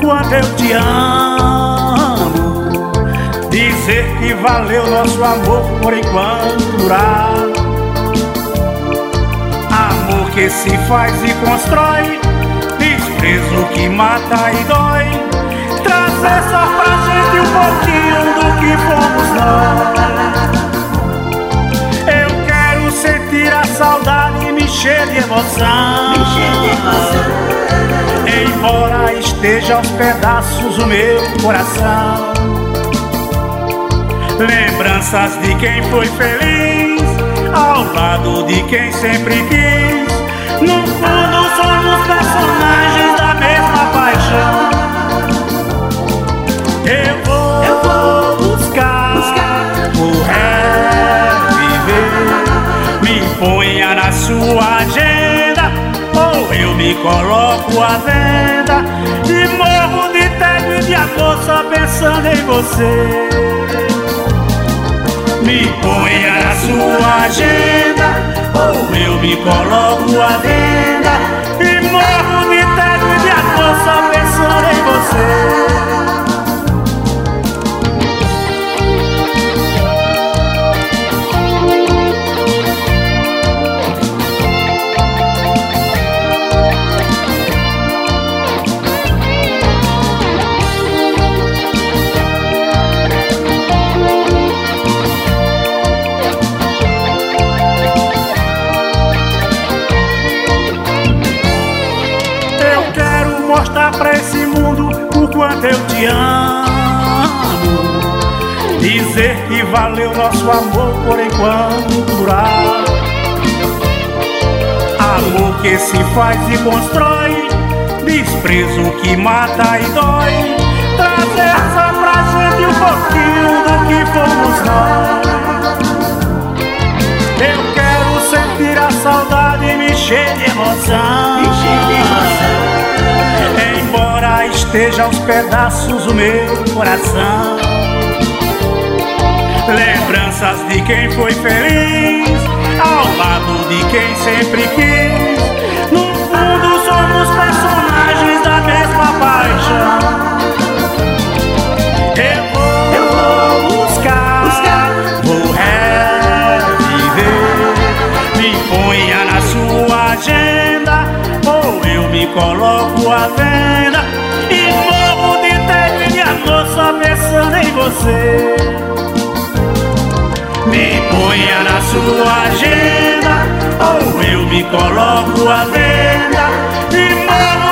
quanto eu te amo, dizer que valeu nosso amor por enquanto durar. Amor que se faz e constrói, desprezo que mata e dói. Trazer só pra gente um pouquinho do que fomos nós. Eu quero sentir a saudade e me encher de emoção, embora esteja aos pedaços o meu coração. Lembranças de quem foi feliz, ao lado de quem sempre quis. No fundo somos personagens da mesma paixão. Eu vou buscar o reviver. Me ponha na sua agenda, ou eu me coloco à venda, e morro de tédio e de amor só pensando em você. Me ponha na sua agenda, ou eu me coloco à venda, e morro de tédio e de amor só pensando em você. Mostrar pra esse mundo o quanto eu te amo, dizer que valeu nosso amor por enquanto durar. Amor que se faz e constrói, desprezo que mata e dói. Trazer só pra gente um pouquinho do que fomos nós. Eu quero sentir a saudade e me encher de emoção, embora esteja aos pedaços o meu coração. Lembranças de quem foi feliz, ao lado de quem sempre quis. No fundo somos personagens da mesma paixão. Eu vou buscar, vou reviver. Me ponha na sua agenda, ou eu me coloco à venda, e morro de tédio e de amor só pensando em você. Me ponha na sua agenda, ou eu me coloco à venda, e morro